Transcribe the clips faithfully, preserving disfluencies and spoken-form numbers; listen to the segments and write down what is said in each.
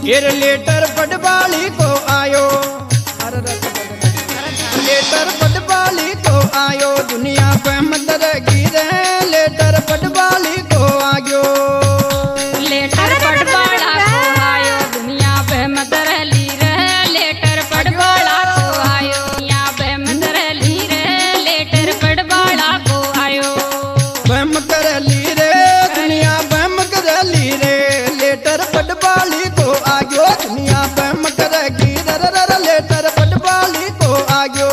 एर लेटर पटवाली को आयो, लेटर पटवाली को आयो, दुनिया पे मदर गिरे लेटर पटवाली को आयो। लेटर पटवाला को आयो, दुनिया पे मदर ली रे लेटर पटवाला को आयो, दुनिया पे मदर ली रे लेटर पटवाला को आयो। बम कर ली रे दुनिया बम कर ली रे लेटर पटवाली को आयो, दुनिया बम कर गिर लेटर पटवाली को आयो।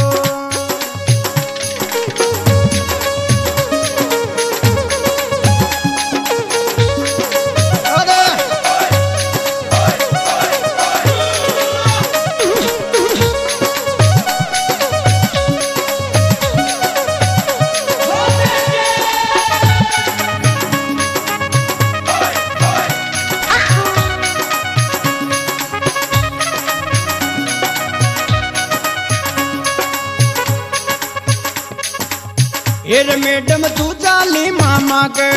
एर मैडम तू चाली मामा के,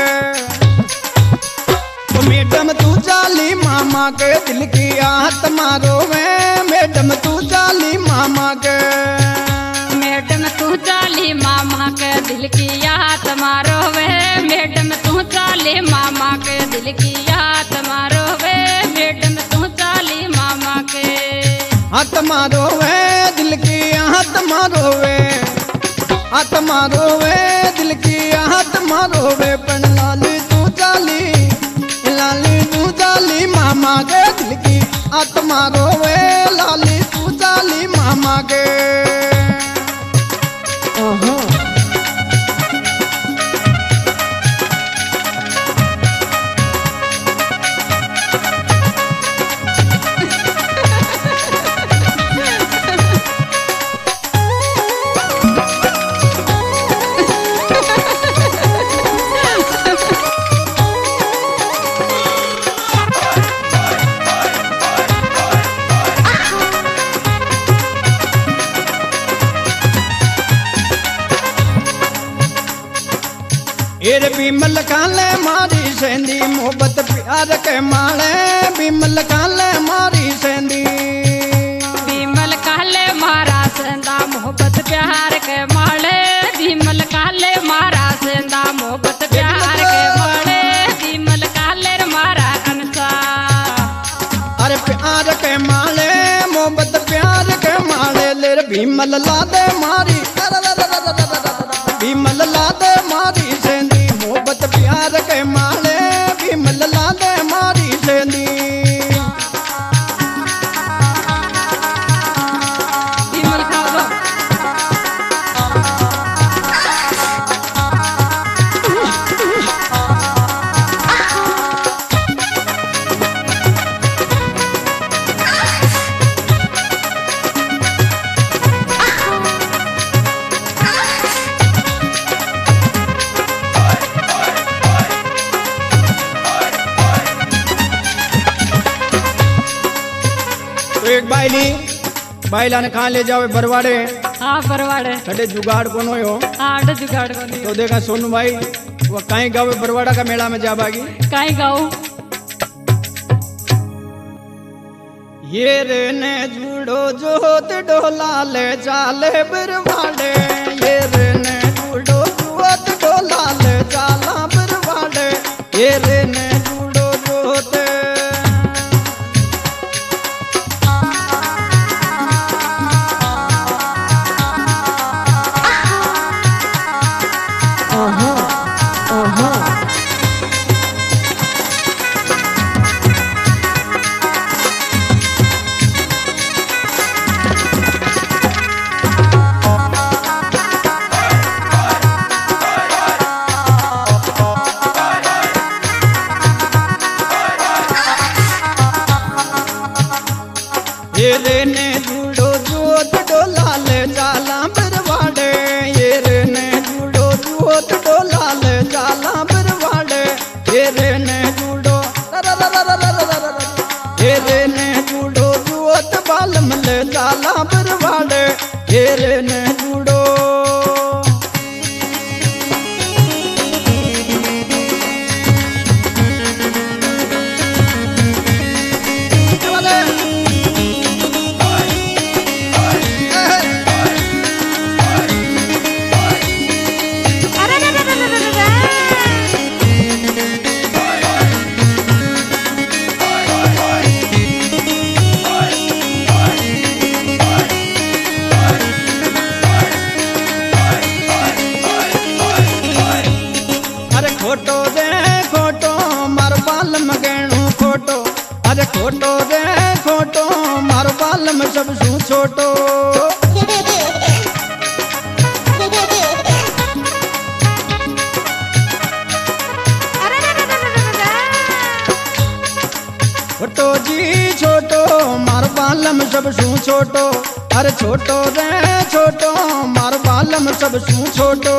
ओ मैडम तू चाली मामा के, दिल की आहत मारो वे मैडम तू चाली मामा के। मैडम तू चाली मामा के दिल की याद मारो वे, मैडम तू चाली मामा के दिल की याद मारो वे, मैडम तू चाली मामा के। हाथ मारो वे दिल की आहत मारो वे, हाथ मारो वे दिल की आहत मारो वे, पण लाली तू चाली लाली तू चाली मामा के, दिल की आहत मारो वे लाली तू चाली मामा के। ओहो एर बिमल काले मारी सेंदी मोहब्बत प्यार के माले, बिमल काले मारी सेंदी, बिमल काले मारा सेंदा मोहब्बत प्यार के माले, बिमल काले मारा सेंदा मोहब्बत प्यार के माले, बिमल काले मारा कंसा। अरे प्यार के माले मोहब्बत प्यार के माले, लेर बिमल लादे मारी बिमल लादे मारी सेंदी मोहब्बत प्यार के माले, बिमल लादे मारी सेंदी। बिमल खाओ तो एक बाइली बाइला ने कहा ले जाओ बरवाड़े, हाँ बरवाड़े कटे जुगाड़ कोनो हो, हाँ जुगाड़ को नहीं तो देखा सोनू भाई वो कहीं गावे बरवाड़ा का मेला में जा बागी। कहीं गाऊं ये रे ने जुड़ो जोत डोला ले चाले बरवाड़े, ये रे ने जुड़ो जोत डोला ले चाला बरवाड़े, ये रे ने जुड़ो जोत। ओहो ओहो ये रे ने जुड़ो जोत डोला ले जाला बरवाड़े, ये रे ने जुड़ो जोत डोला ले जाला बरवाड़े, ये रे ने जुड़ो ये रे ने जुड़ो जोत बालम ले जाला बरवाड़े, ये रे ने जुड़ो। बालम सब सू छोटो। छोटो जी छोटो मार बालम सब सू छोटो। अरे छोटो रे छोटो मार बालम सब सू छोटो।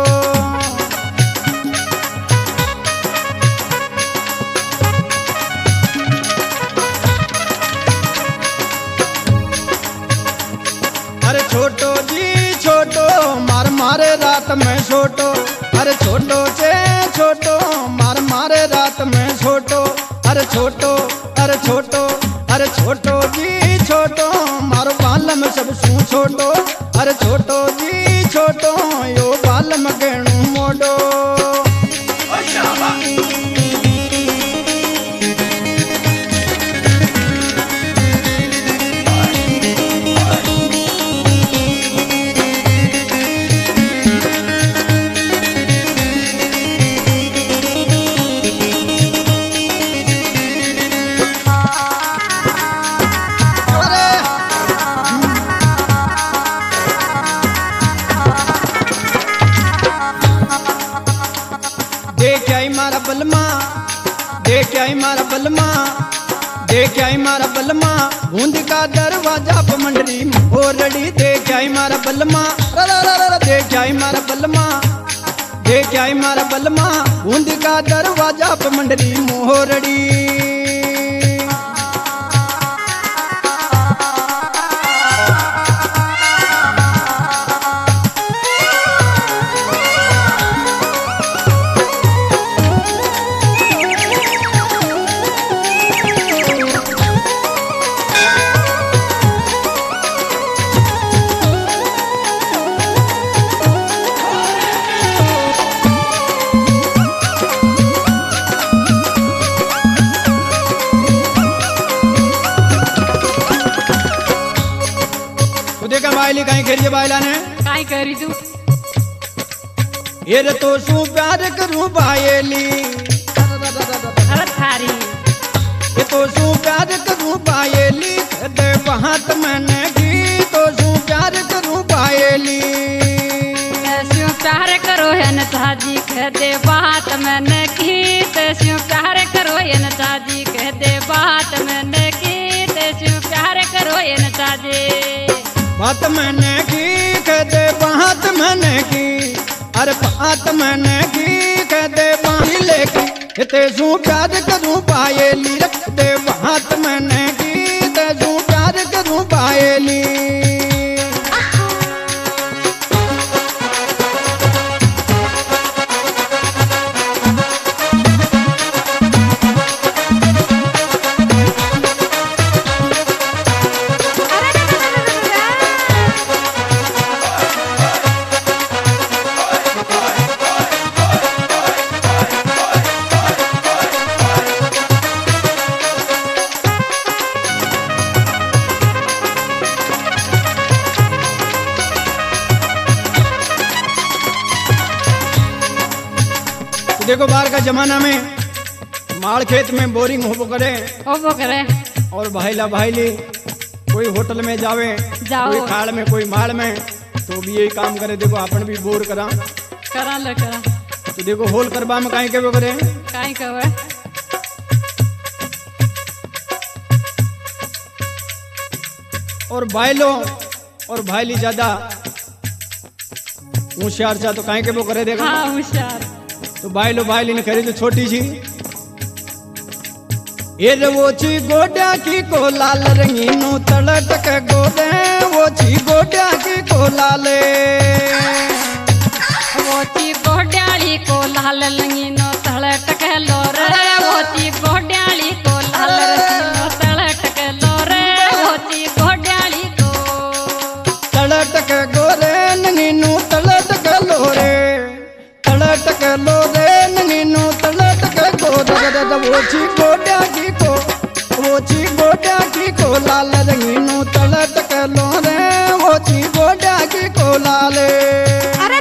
अरे छोटो जी छोटो मार मारे रात में छोटो। अरे छोटो से छोटो मार मारे रात में छोटो। अरे छोटो अरे छोटो अरे छोटो जी छोटो मारो बालम सब सू छोटो। अरे छोटो जी छोटो यो बालम गेणु मोडो। देख आई मारा बलमा देख आई मारा बलमा देख आई मारा बलमा बूंद का दरवाजा पे मंडरी मोरड़ी। देख आई मारा बलमा देख आई मारा बलमा देख आई मारा बलमा बूंद का दरवाजा पे मंडरी मोरड़ी। देखा बायली कहीं खेरिए बायला ने काई करी तू ये रे तो सू प्यार करूं बायली। अरे थारी ये तो सू प्यार करूं बायली दे बात मैंने की। तो सू प्यार करूं बायली ऐसे प्यार करो है न ताजी कह दे बात मैंने की। तैसे प्यार करो है न ताजी कह दे बात मैंने की। तैसे प्यार करो है न ताजी बात मैंने की कह दे बात मैंने की। अरे बात मैंने की कह दे बाही लेकी तेजू प्यार करूं पायली। रख दे बात मैंने की तेजू प्यार करूं पायली। देखो बाहर का जमाना में माल खेत में बोरिंग होबो करे होबो करे और भाईला भाईली कोई होटल में जावे जाओ। कोई खाड़ में कोई माल में तो भी यही काम करे। देखो अपन भी बोर करा करा ले करा तो देखो होल करबा में काई केबो करे काई कहवे और भाईलो और भाईली ज्यादा होशियार सा तो काई केबो करे। देखो हाँ होशियार तो भाईलो भाईली ने खरी तो छोटी सी ये वो ची गोड्या की को लाल रंगीनो तड़टक गोदे। वो ची गोड्या की को लाले वो ची गोड्याली को लाल रंगीनो तड़टक लोरे। वो ची गोड्याली को लाल रंगीनो तड़टक लोरे। वो ची गोड्याली को तड़टक गोरे नंगीनो तड़टक लोरे। तड़टक लोरे नंगीनो तड़टक गोरे। वो ची गोड्या की को वो ची गोड्या की को लाल रंगीनो तड़टक लोरे। वो ची गोड्या की को लाले। अरे